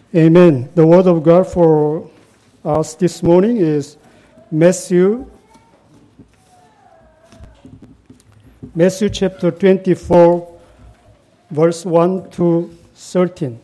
Amen. The word of God for us this morning is Matthew chapter 24, verse 1 to 13.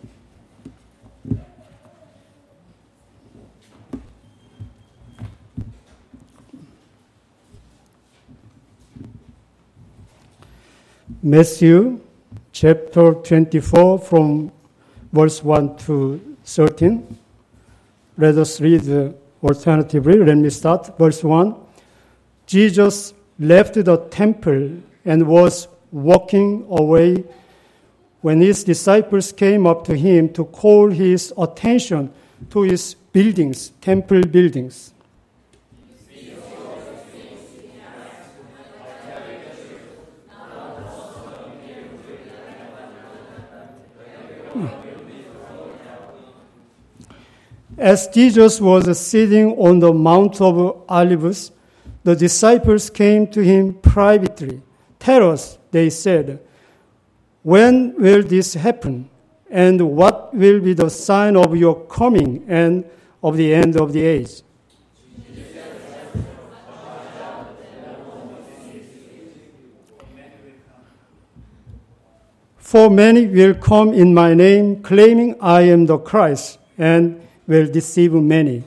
Matthew chapter 24 from verse 1 to 13. Let us read alternatively. Let me start. Verse 1. Jesus left the temple and was walking away when his disciples came up to him to call his attention to his buildings, temple buildings. As Jesus was sitting on the Mount of Olives, the disciples came to him privately. "Tell us," they said, "when will this happen? And what will be the sign of your coming and of the end of the age?" "For many will come in my name, claiming I am the Christ, and will deceive many."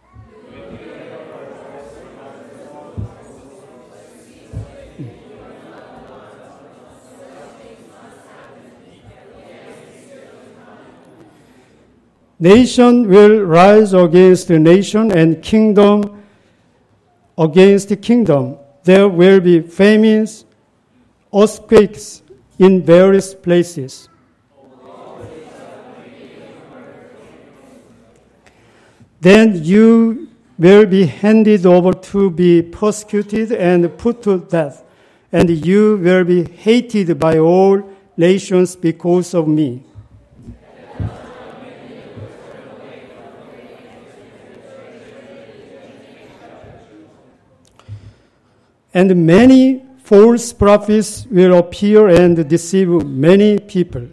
"Nation will rise against nation and kingdom against kingdom. There will be famines, earthquakes in various places. Then you will be handed over to be persecuted and put to death, and you will be hated by all nations because of me. And many false prophets will appear and deceive many people.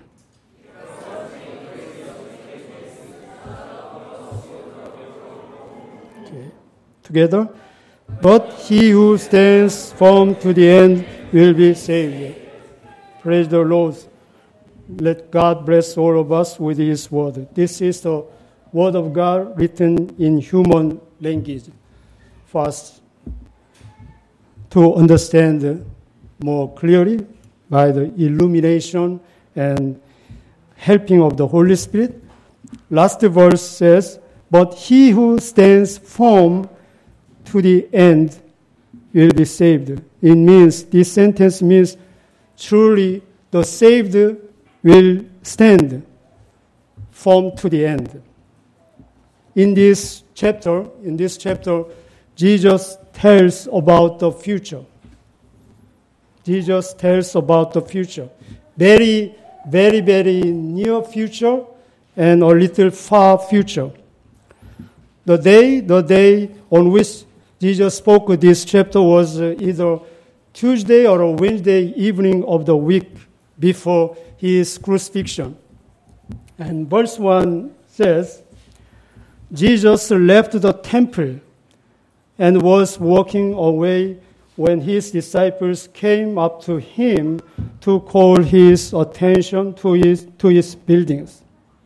Together. But he who stands firm to the end will be saved. Praise the Lord. Let God bless all of us with his word. This is the word of God written in human language for us to understand more clearly by the illumination and helping of the Holy Spirit. Last verse says, "But he who stands firm to the end will be saved." This sentence means truly the saved will stand firm to the end. In this chapter, Jesus tells about the future. Jesus tells about the future. Very, very, very near future and a little far future. The day on which Jesus spoke this chapter was either Tuesday or a Wednesday evening of the week before his crucifixion. And verse 1 says, Jesus left the temple and was walking away when his disciples came up to him to call his attention to his buildings.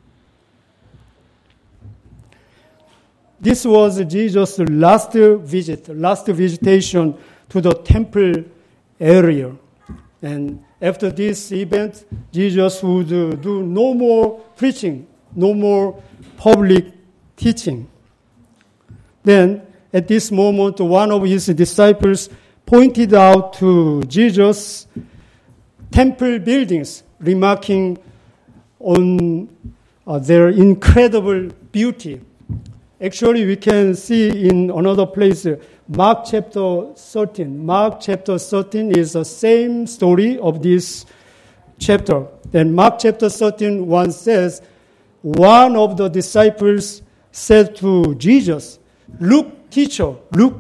This was Jesus' last visitation to the temple area. And after this event, Jesus would do no more preaching, no more public teaching. Then, at this moment, one of his disciples pointed out to Jesus temple buildings, remarking on their incredible beauty. Actually, we can see in another place, Mark chapter 13. Mark chapter 13 is the same story of this chapter. Then Mark chapter 13, 1 says, one of the disciples said to Jesus, Look, teacher,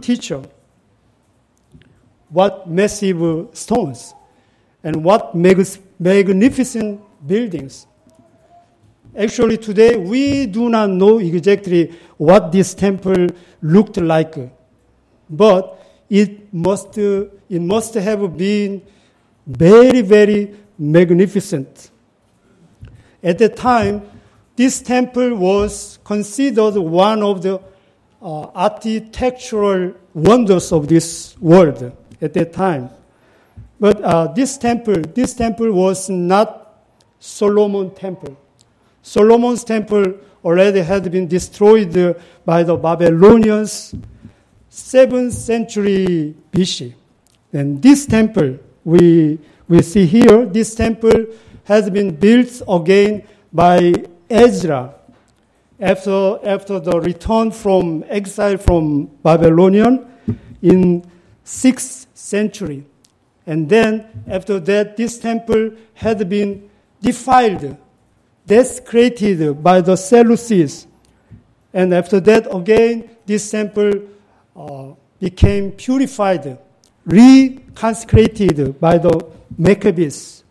what massive stones and what magnificent buildings. Actually, today we do not know exactly what this temple looked like, but it must have been very, very magnificent. At the time, this temple was considered one of the architectural wonders of this world at that time. But this temple was not Solomon's temple. Solomon's temple already had been destroyed by the Babylonians 7th century BC. And this temple, we see here, this temple has been built again by Ezra after the return from exile from Babylonian in 6th century. And then after that, this temple had been defiled, desecrated by the Seleucids. And after that, again, this temple became purified, reconsecrated by the Maccabees.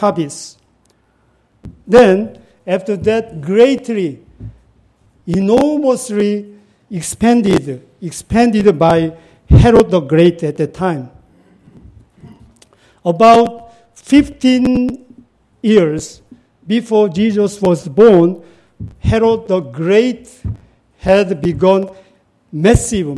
Then, after that, greatly, enormously expanded by Herod the Great at the time. About 15 years before Jesus was born, Herod the Great had begun massive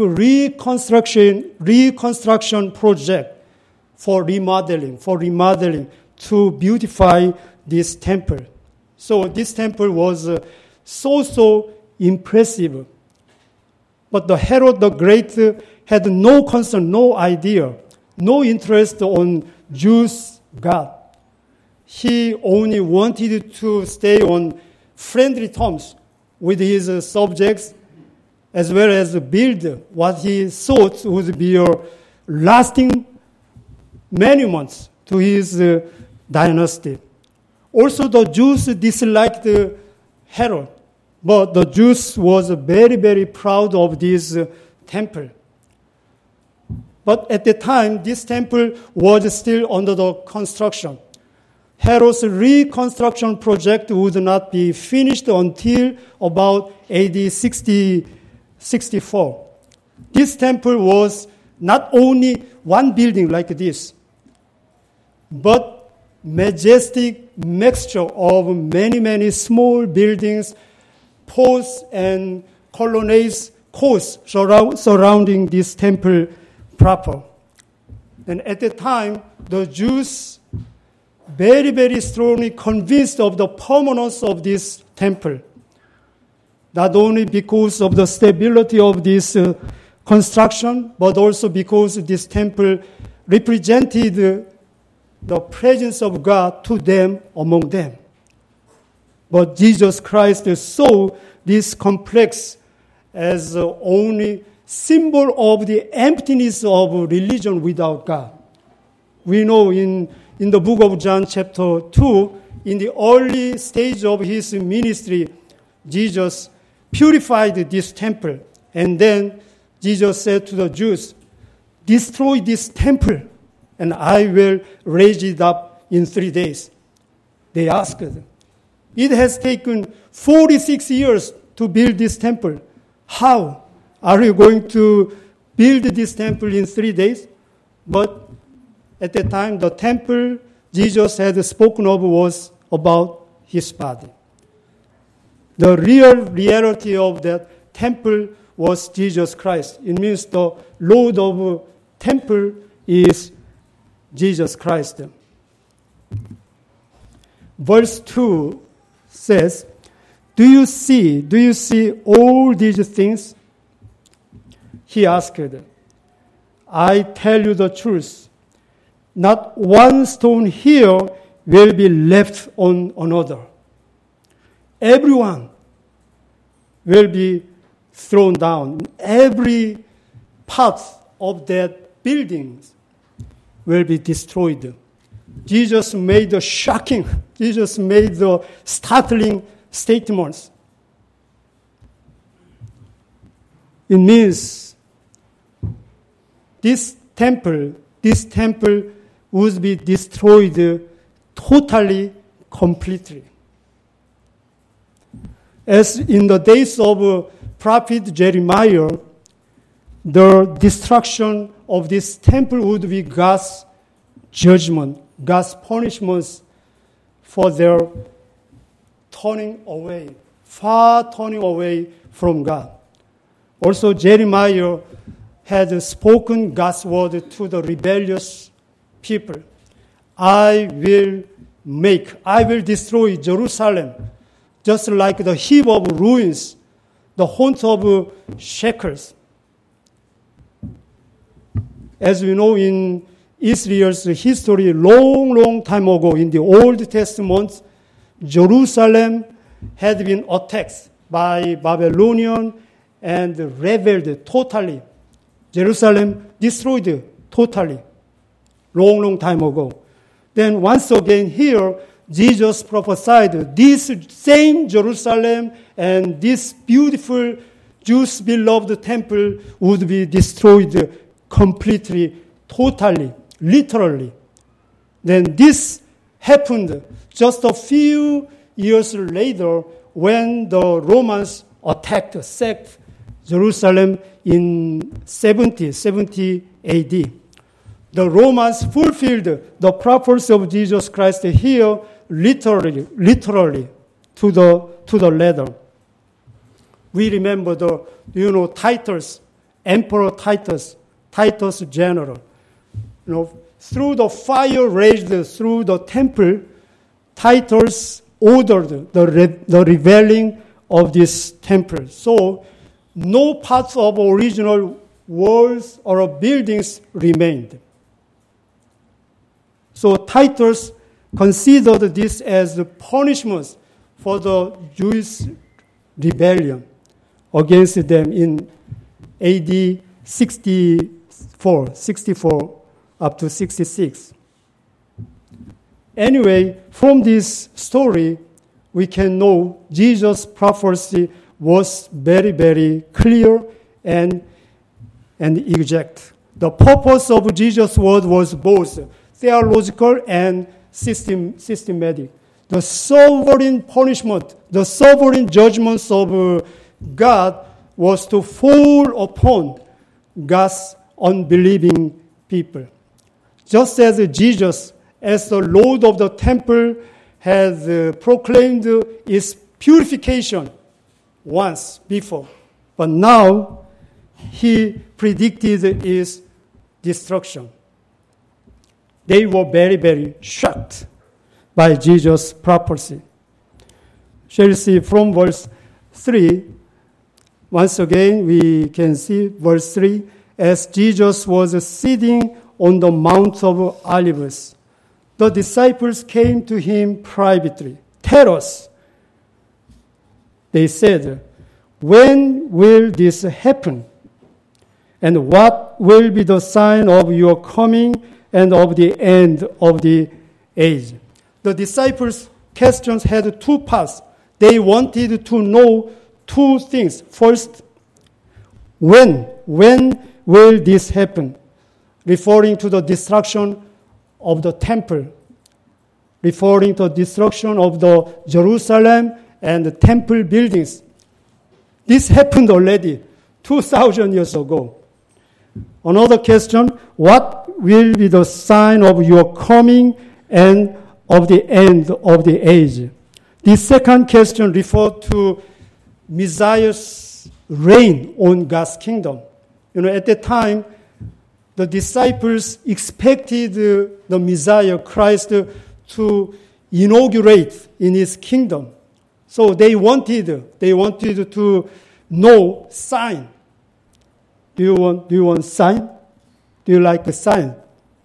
reconstruction project for remodeling to beautify this temple. So this temple was so impressive. But the Herod the Great had no concern, no idea, no interest on Jews' God. He only wanted to stay on friendly terms with his subjects, as well as build what he thought would be a lasting monument to his dynasty. Also, the Jews disliked Herod, but the Jews was very, very proud of this temple. But at the time, this temple was still under the construction. Herod's reconstruction project would not be finished until about AD 64. This temple was not only one building like this, but majestic mixture of many small buildings, posts and colonnades, courts surrounding this temple proper. And at the time, the Jews very, very strongly convinced of the permanence of this temple. Not only because of the stability of this construction, but also because this temple represented the presence of God to them, among them. But Jesus Christ saw this complex as only symbol of the emptiness of religion without God. We know in the book of John chapter 2, in the early stage of his ministry, Jesus purified this temple. And then Jesus said to the Jews, "Destroy this temple, and I will raise it up in 3 days." They asked, "It has taken 46 years to build this temple. How are you going to build this temple in 3 days?" But at the time, the temple Jesus had spoken of was about his body. The real reality of that temple was Jesus Christ. It means the Lord of temple is Jesus Christ. Verse 2 says, Do you see all these things? He asked, I tell you the truth. Not one stone here will be left on another. Everyone will be thrown down. Every part of that building will be destroyed. Jesus made the startling statements. It means this temple would be destroyed totally, completely. As in the days of prophet Jeremiah, the destruction of this temple would be God's judgment, God's punishments for their turning away, far turning away from God. Also, Jeremiah had spoken God's word to the rebellious people. I will destroy Jerusalem, just like the heap of ruins, the haunt of shekels. As we know in Israel's history, long time ago in the Old Testament, Jerusalem had been attacked by Babylonian and rebelled totally. Jerusalem destroyed totally, long time ago. Then once again here, Jesus prophesied this same Jerusalem and this beautiful Jews' beloved temple would be destroyed completely, totally, literally. Then this happened just a few years later when the Romans sacked Jerusalem in 70 AD. The Romans fulfilled the prophecy of Jesus Christ here literally to the letter. We remember Titus, Emperor Titus General. Through the fire raised through the temple, Titus ordered the revealing of this temple. So no parts of original walls or buildings remained. So Titus considered this as the punishment for the Jewish rebellion against them in AD 64 up to 66. Anyway, from this story, we can know Jesus' prophecy was very, very clear and exact. The purpose of Jesus' word was both theological and systematic. The sovereign punishment, the sovereign judgments of God was to fall upon God's unbelieving people. Just as Jesus, as the Lord of the temple, has proclaimed its purification once before, but now he predicted its destruction. They were very, very shocked by Jesus' prophecy. Shall we see from verse 3? Once again, we can see verse 3. As Jesus was sitting on the Mount of Olives, the disciples came to him privately. Tell us, they said, when will this happen? And what will be the sign of your coming and of the end of the age? The disciples' questions had two parts. They wanted to know two things. First, when will this happen? Referring to the destruction of the temple, referring to the destruction of the Jerusalem and the temple buildings. This happened already 2,000 years ago. Another question, what will be the sign of your coming and of the end of the age? The second question referred to Messiah's reign on God's kingdom. At that time, the disciples expected the Messiah, Christ, to inaugurate in his kingdom. So they wanted to know sign. Do you want sign? Do you like a sign?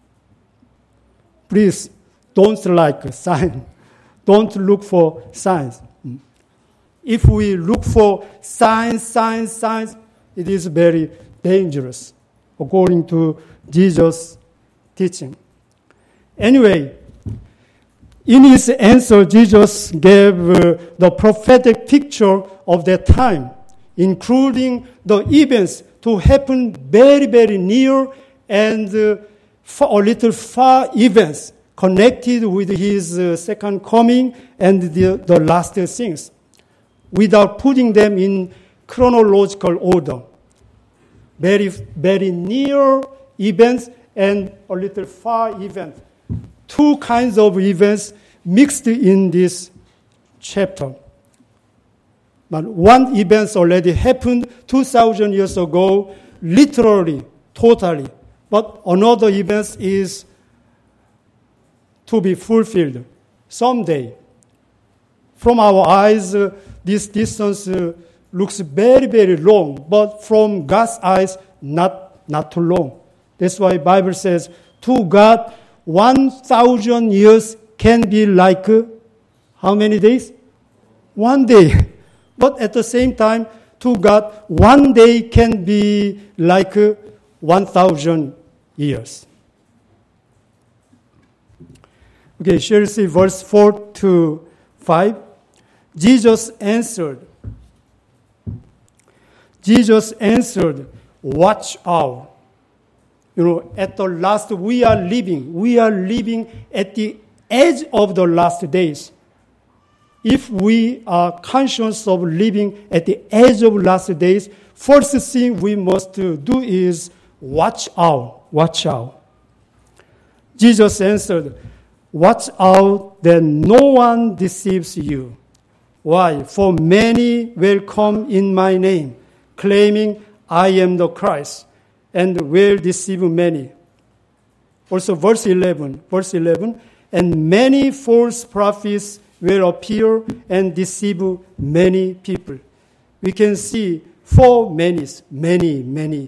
Please don't like a sign. Don't look for signs. If we look for signs, it is very dangerous, according to Jesus' teaching. Anyway, in his answer, Jesus gave the prophetic picture of that time, including the events to happen very, very near and a little far events connected with his second coming and the last things. without putting them in chronological order. Very, very near events and a little far events. Two kinds of events mixed in this chapter. But one event already happened 2,000 years ago, literally, totally. But another event is to be fulfilled someday. From our eyes, this distance looks very, very long, but from God's eyes, not too long. That's why the Bible says, to God, 1,000 years can be like how many days? 1 day. But at the same time, to God, 1 day can be like 1,000 years. Okay, shall we see verse 4 to 5? Jesus answered, watch out. At the last, we are living at the edge of the last days. If we are conscious of living at the edge of last days, first thing we must do is watch out. Watch out. Jesus answered, watch out that no one deceives you. Why? For many will come in my name, claiming I am the Christ, and will deceive many. Also verse 11, and many false prophets will appear and deceive many people. We can see four many's, many.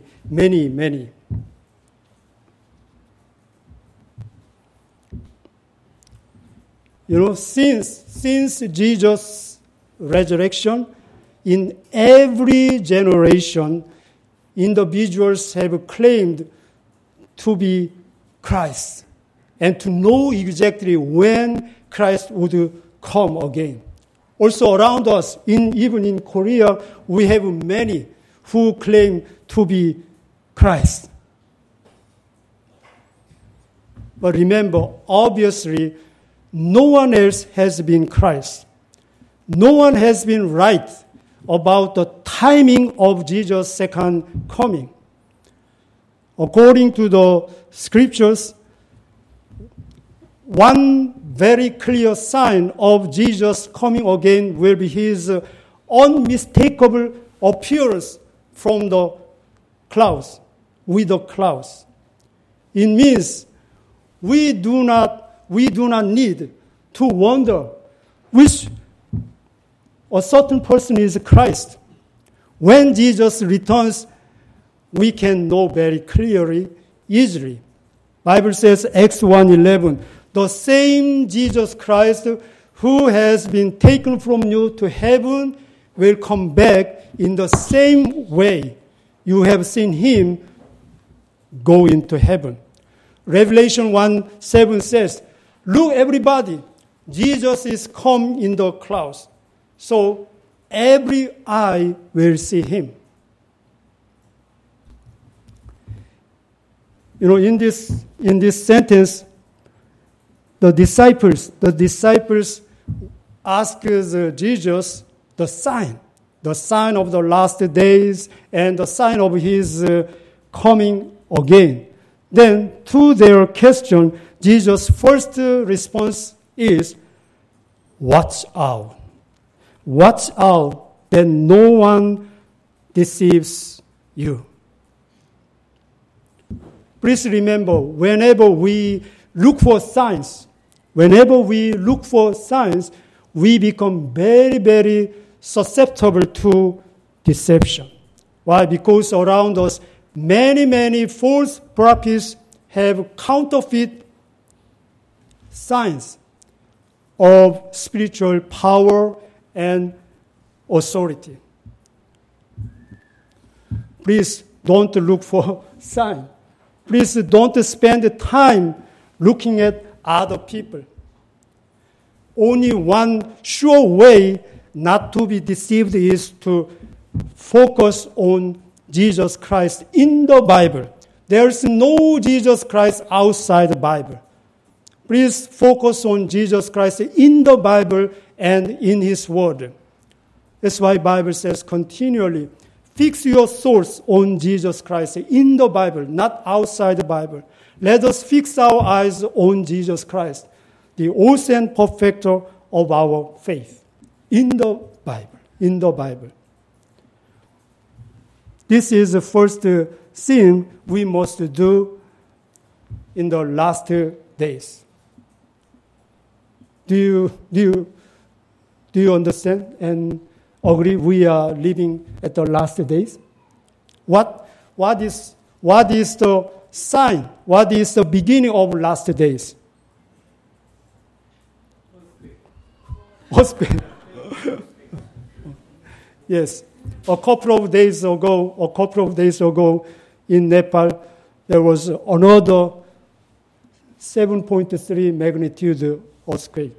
Since Jesus' resurrection, in every generation, individuals have claimed to be Christ and to know exactly when Christ would come again. Also around us, even in Korea, we have many who claim to be Christ. But remember, obviously, no one else has been Christ. No one has been right about the timing of Jesus' second coming. According to the scriptures, one very clear sign of Jesus coming again will be his unmistakable appearance from the clouds, with the clouds. It means we do not need to wonder which a certain person is Christ. When Jesus returns, we can know very clearly, easily. Bible says, Acts 1:11, the same Jesus Christ who has been taken from you to heaven will come back in the same way you have seen him go into heaven. Revelation 1:7 says, look everybody, Jesus is come in the clouds. So every eye will see him. In this sentence, the disciples asked Jesus the sign of the last days and the sign of his coming again. Then, to their question, Jesus' first response is, watch out. Watch out that no one deceives you. Please remember, whenever we look for signs, we become very, very susceptible to deception. Why? Because around us, many false prophets have counterfeit signs of spiritual power and authority. Please don't look for signs. Please don't spend time looking at other people. Only one sure way not to be deceived is to focus on Jesus Christ in the Bible. There's no Jesus Christ outside the Bible. Please focus on Jesus Christ in the Bible and in his word. That's why the Bible says continually, fix your thoughts on Jesus Christ in the Bible, not outside the Bible. Let us fix our eyes on Jesus Christ, the author and perfecter of our faith, in the Bible, in the Bible. This is the first thing we must do in the last days. Do you understand and agree we are living at the last days? What is the sign? What is the beginning of last days? Earthquake. Yes. A couple of days ago in Nepal, there was another 7.3 magnitude earthquake.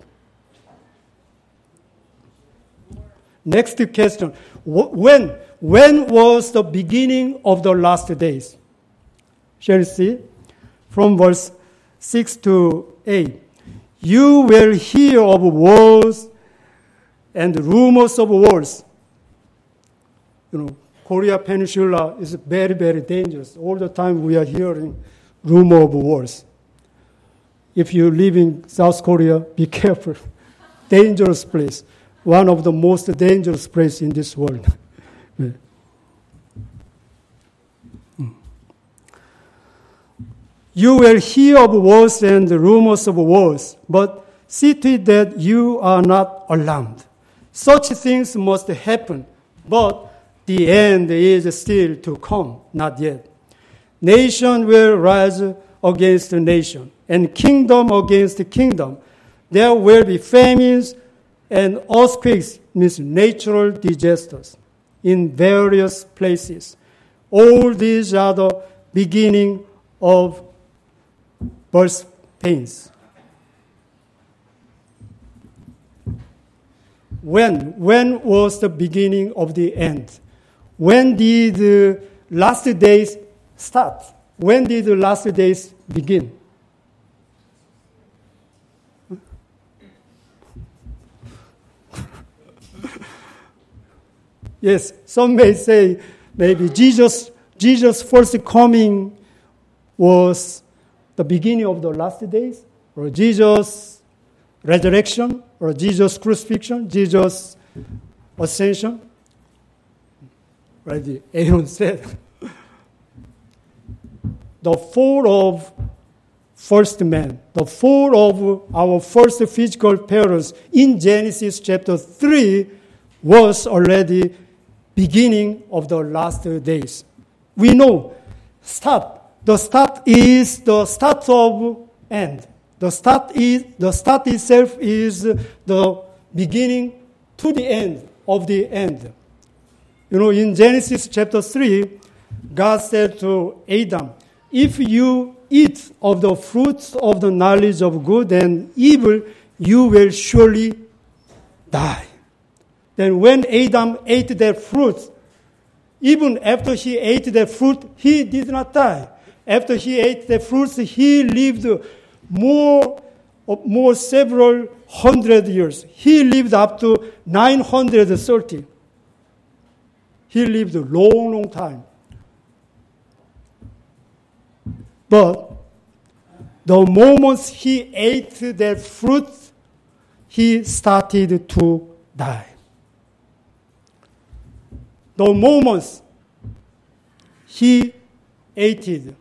Next question. When was the beginning of the last days? Shall we see? From verse 6 to 8. You will hear of wars and rumors of wars. Korea Peninsula is very, very dangerous. All the time we are hearing rumor of wars. If you live in South Korea, be careful. Dangerous place. One of the most dangerous places in this world. You will hear of wars and rumors of wars, but see to it that you are not alarmed. Such things must happen, but the end is still to come, not yet. Nation will rise against nation, and kingdom against kingdom. There will be famines and earthquakes, means natural disasters, in various places. All these are the beginning of birth pains. When was the beginning of the end? When did the last days start? When did the last days begin? Yes, some may say maybe Jesus' first coming was the beginning of the last days, or Jesus' resurrection, or Jesus' crucifixion, Jesus' ascension. Right? Aaron said, the fall of first man, the fall of our first physical parents in Genesis chapter 3 was already beginning of the last days. We know start. The start is the start of end. The start itself is the beginning to the end of the end. In Genesis chapter 3, God said to Adam, if you eat of the fruits of the knowledge of good and evil, you will surely die. Then when Adam ate that fruit, even after he ate that fruit, he did not die. After he ate the fruits, he lived more several hundred years. He lived up to 930. He lived a long, long time. But the moment he ate that fruit, he started to die. The moment he ate it,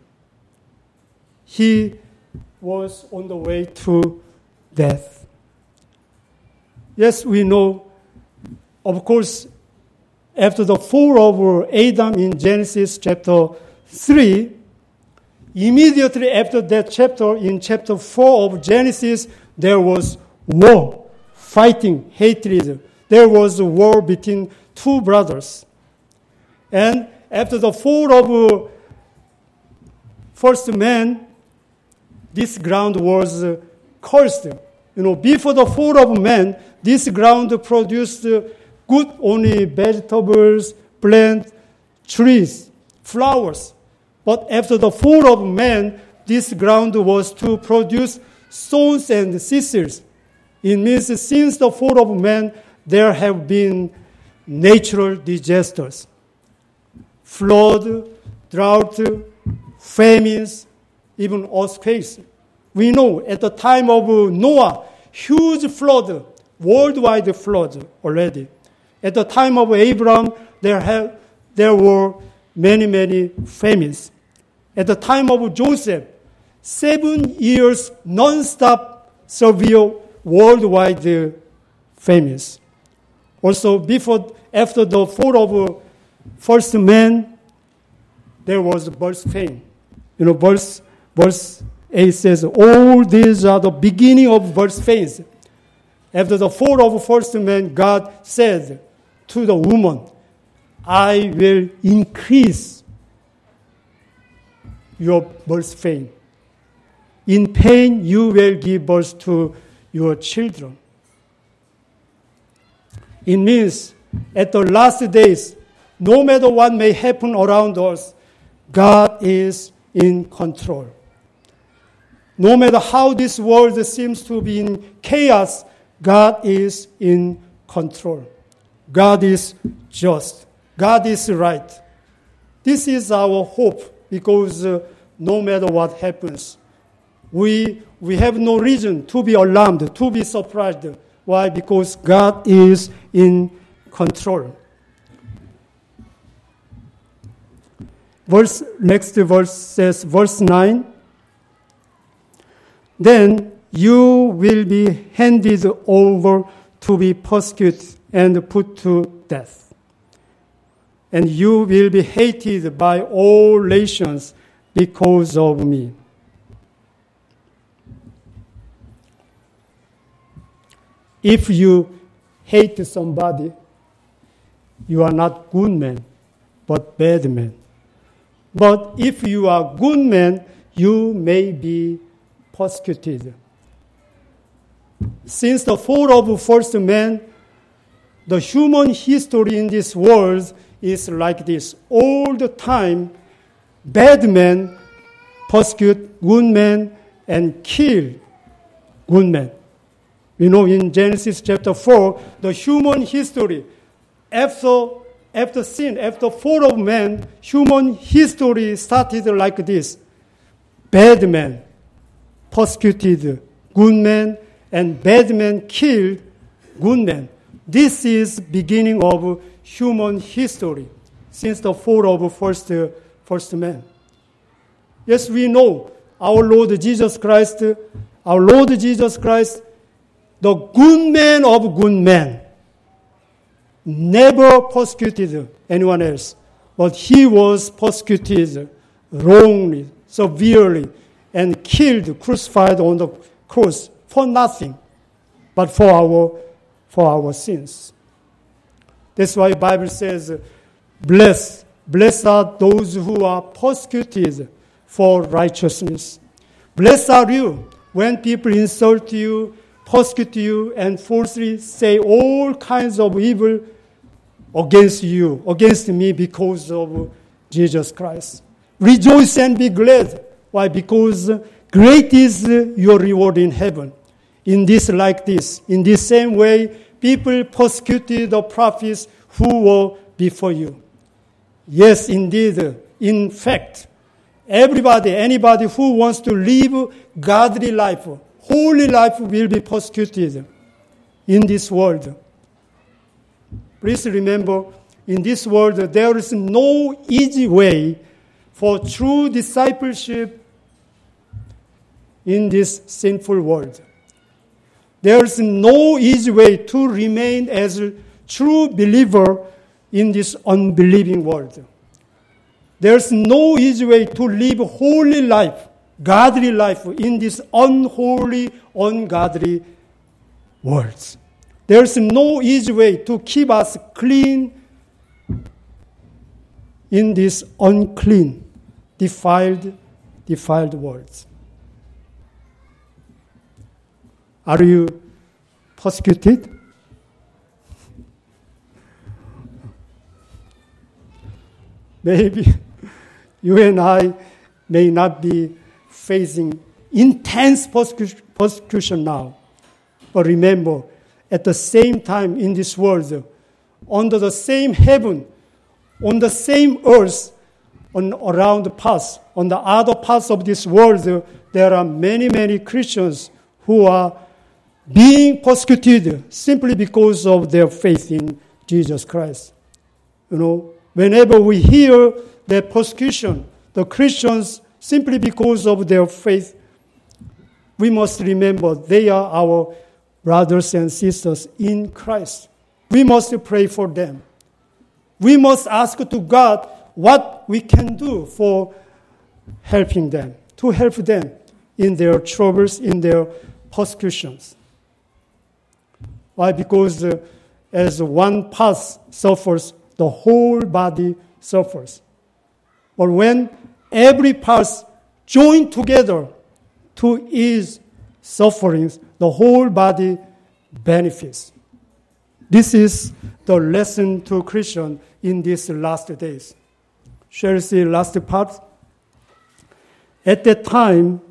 he was on the way to death. Yes, we know, of course, after the fall of Adam in Genesis chapter 3, immediately after that chapter, in chapter 4 of Genesis, there was war, fighting, hatred. There was a war between two brothers. And after the fall of first man, this ground was cursed. Before the fall of man, this ground produced good only vegetables, plants, trees, flowers. But after the fall of man, this ground was to produce stones and thistles. It means since the fall of man, there have been natural disasters, flood, drought, famines, even earthquakes. We know at the time of Noah, huge flood, worldwide flood already. At the time of Abraham, there were many famines. At the time of Joseph, 7 years non-stop severe worldwide famines. Also, after the fall of first man, there was birth pain. Verse 8 says, all these are the beginning of birth pains. After the fall of first man, God said to the woman, I will increase your birth pain. In pain, you will give birth to your children. It means at the last days, no matter what may happen around us, God is in control. No matter how this world seems to be in chaos, God is in control. God is just. God is right. This is our hope because no matter what happens, we have no reason to be alarmed, to be surprised. Why? Because God is in control. Next verse says, verse 9, then you will be handed over to be persecuted and put to death. And you will be hated by all nations because of me. If you hate somebody, you are not good man, but bad man. But if you are good man, you may be persecuted. Since the fall of first man, the human history in this world is like this. All the time, bad men persecute good men and kill good men. You know, in Genesis chapter 4, the human history, after sin, after fall of man, human history started like this. Bad men persecuted good men, and bad men killed good men. This is beginning of human history since the fall of first man. Yes, we know our Lord Jesus Christ, the good man of good men, never persecuted anyone else, but he was persecuted wrongly, severely, and killed, crucified on the cross for nothing, but for our sins. That's why the Bible says, blessed are those who are persecuted for righteousness. Blessed are you when people insult you, persecute you, and falsely say all kinds of evil against you, against me, because of Jesus Christ. Rejoice and be glad. Why? Because great is your reward in heaven. In this same way, people persecuted the prophets who were before you. Yes, indeed. In fact, anybody who wants to live godly life, holy life, will be persecuted in this world. Please remember, in this world, there is no easy way for true discipleship in this sinful world. There is no easy way to remain as a true believer in this unbelieving world. There's no easy way to live holy life, godly life in this unholy, ungodly world. There's no easy way to keep us clean in this unclean, defiled world. Are you persecuted? Maybe you and I may not be facing intense persecution now. But remember, at the same time in this world, under the same heaven, on the same earth, around the parts, on the other parts of this world, there are many, many Christians who are being persecuted simply because of their faith in Jesus Christ. Whenever we hear the persecution, the Christians, simply because of their faith, we must remember they are our brothers and sisters in Christ. We must pray for them. We must ask to God what we can do for helping them, to help them in their troubles, in their persecutions. Why? Because as one part suffers, the whole body suffers. But when every part joins together to ease sufferings, the whole body benefits. This is the lesson to Christians in these last days. Shall we see last part? At that time,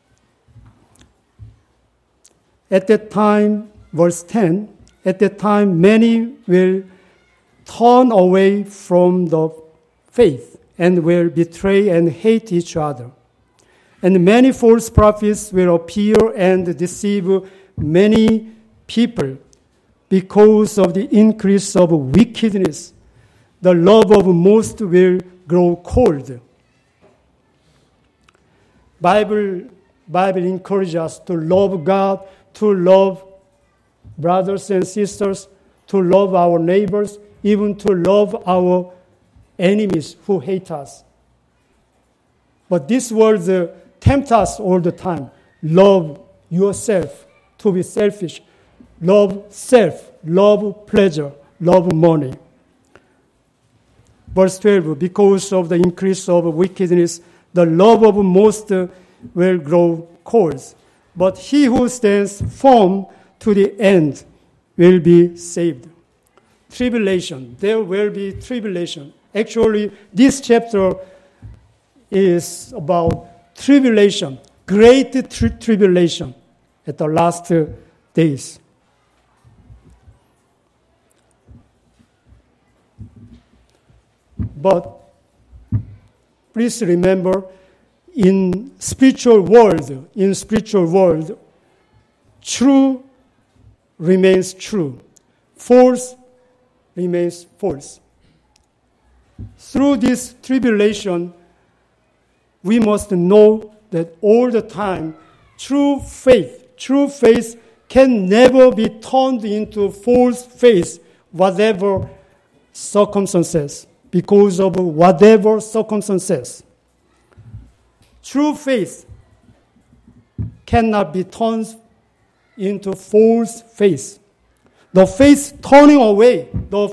verse 10, at that time many will turn away from the faith and will betray and hate each other. And many false prophets will appear and deceive many people. Because of the increase of wickedness, the love of most will grow cold. Bible encourages us to love God, to love brothers and sisters, to love our neighbors, even to love our enemies who hate us. But this world tempts us all the time. Love yourself, to be selfish. Love self, love pleasure, love money. Verse 12, because of the increase of wickedness, the love of most will grow cold. But he who stands firm to the end will be saved. Tribulation, there will be tribulation. Actually, this chapter is about tribulation, great tribulation at the last days. But please remember, in spiritual world, true remains true. False remains false. Through this tribulation, we must know that all the time, true faith can never be turned into false faith, whatever circumstances. Because of whatever circumstances. True faith cannot be turned into false faith. The faith turning away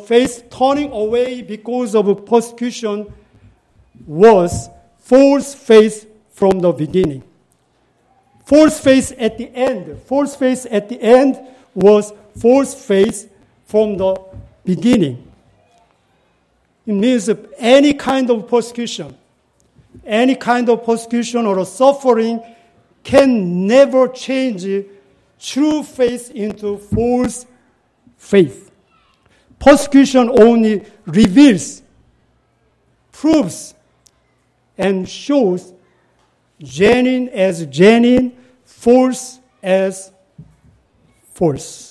because of persecution was false faith from the beginning. False faith at the end was false faith from the beginning. It means any kind of persecution or suffering can never change true faith into false faith. Persecution only reveals, proves, and shows genuine as genuine, false as false.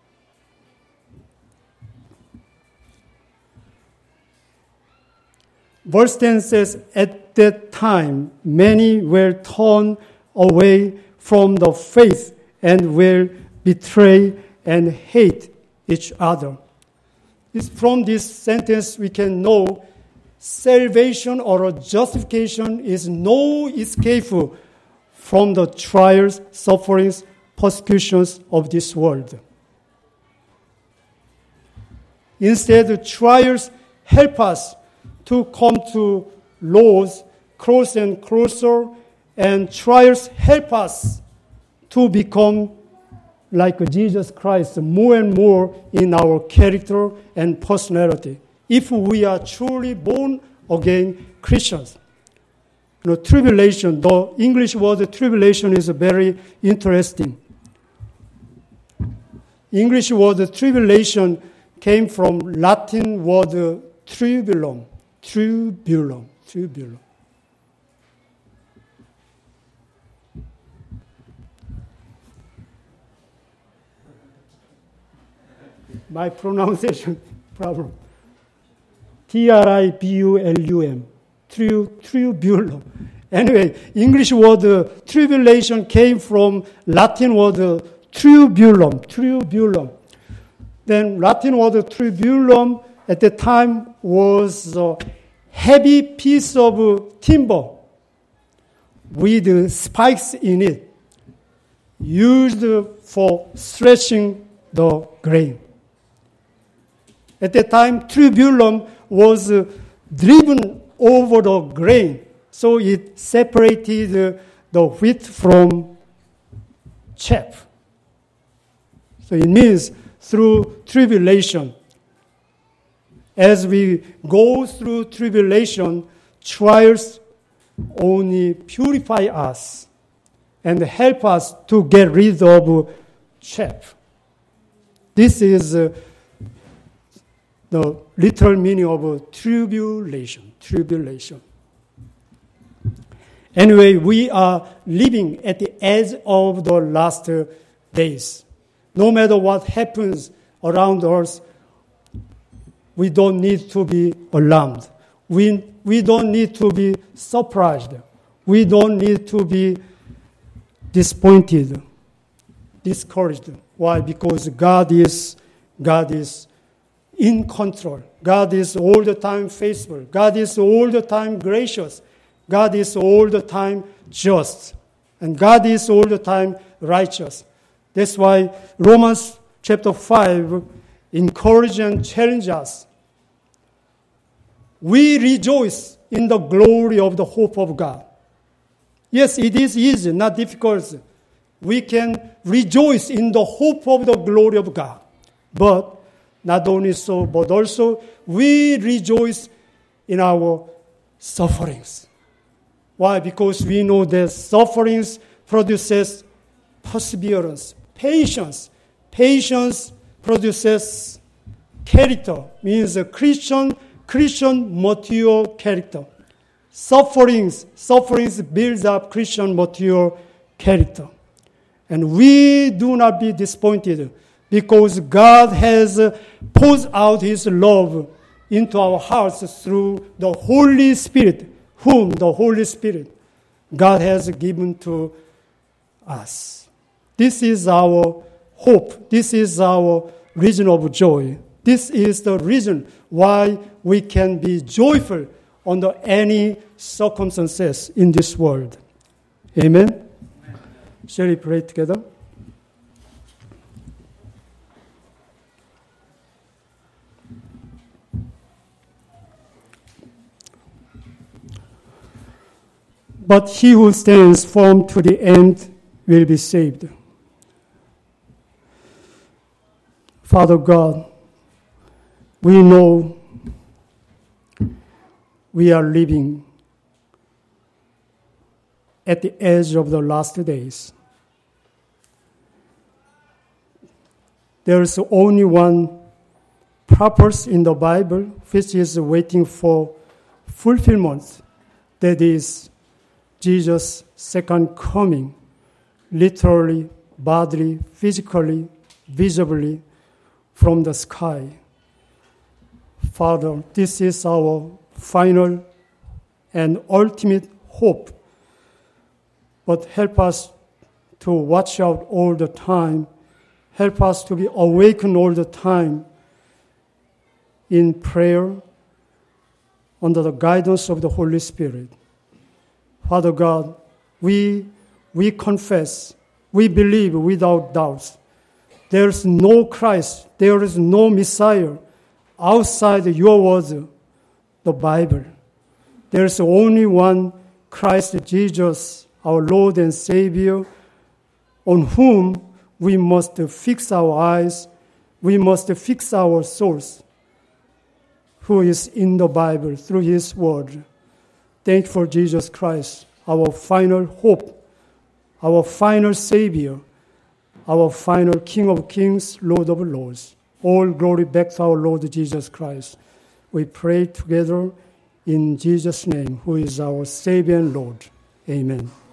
Verse 10 says, at that time, many will turn away from the faith and will betray and hate each other. From this sentence, we can know salvation or justification is no escape from the trials, sufferings, persecutions of this world. Instead, the trials help us to come to Lord's cross and closer, and trials help us to become like Jesus Christ more and more in our character and personality. If we are truly born again Christians. Tribulation, the English word tribulation is very interesting. English word tribulation came from Latin word tribulum. Tribulum. My pronunciation problem. Tribulum. Tribulum. Anyway, English word tribulation came from Latin word tribulum. Then Latin word tribulum at the time was a heavy piece of timber with spikes in it, used for threshing the grain. At the time, tribulum was driven over the grain, so it separated the wheat from chaff. So it means through tribulation. As we go through tribulation, trials only purify us and help us to get rid of chaff. This is the literal meaning of tribulation. Anyway, we are living at the edge of the last days. No matter what happens around us, we don't need to be alarmed. We don't need to be surprised. We don't need to be disappointed, discouraged. Why? Because God is in control. God is all the time faithful. God is all the time gracious. God is all the time just. And God is all the time righteous. That's why Romans chapter 5 encourages and challenges us. We rejoice in the glory of the hope of God. Yes, it is easy, not difficult. We can rejoice in the hope of the glory of God. But not only so, but also we rejoice in our sufferings. Why? Because we know that sufferings produces perseverance, patience. Patience produces character, means a Christian mature character. Sufferings builds up Christian mature character. And we do not be disappointed because God has poured out His love into our hearts through the Holy Spirit, whom the Holy Spirit God has given to us. This is our hope. This is our reason of joy. This is the reason why we can be joyful under any circumstances in this world. Amen? Amen. Shall we pray together? But he who stands firm to the end will be saved. Father God, we know we are living at the edge of the last days. There is only one purpose in the Bible which is waiting for fulfillment. That is Jesus' second coming, literally, bodily, physically, visibly from the sky. Father, this is our final and ultimate hope. But help us to watch out all the time. Help us to be awakened all the time in prayer under the guidance of the Holy Spirit. Father God, we confess, we believe without doubts. There is no Christ, there is no Messiah outside your words, the Bible. There is only one Christ Jesus, our Lord and Savior, on whom we must fix our eyes, we must fix our souls, who is in the Bible through His Word. Thank you for Jesus Christ, our final hope, our final Savior, our final King of Kings, Lord of Lords. all glory back to our Lord Jesus Christ. We pray together in Jesus' name, who is our Savior and Lord. Amen.